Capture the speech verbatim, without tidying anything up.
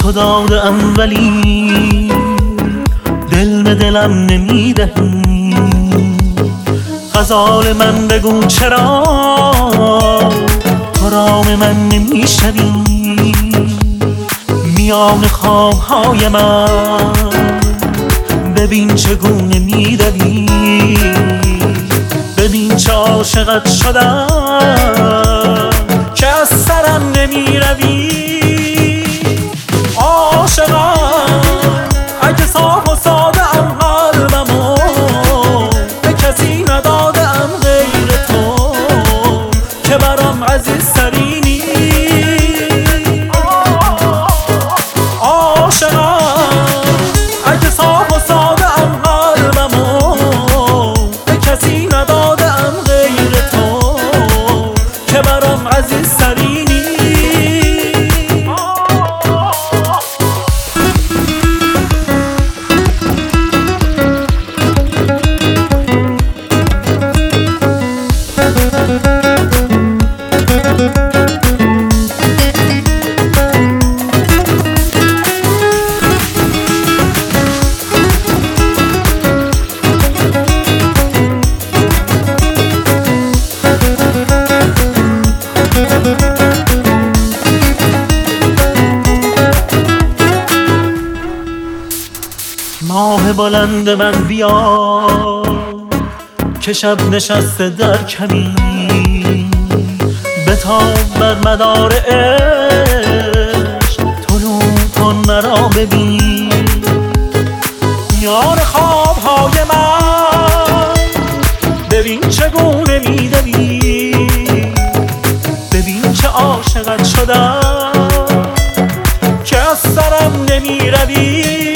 تو داده ام ولی دل به دلم نمیدهی. غزال من بگو چرا تو رام من نمیشنوی. میان خوابهای من ببین چگونه میروی. ببین چه عاشقت شدم که از سرم نمیروی. عاشقم اگه صاف و ساده ام قلبمو به کسی ندادم غیر تو که برام عزیز ترینی. عاشقم اگه صاف و ساده ام قلبمو به کسی ندادم غیر تو که برام عزیز ترینی. ماه بلند من بیا که شب نشسته در کمین. بتاب بر مدار عشق طلوع کن مرا ببین. میان خوابهای من ببین چگونه میدوی. ببین چه عاشقت شدم که از سرم نمیروی.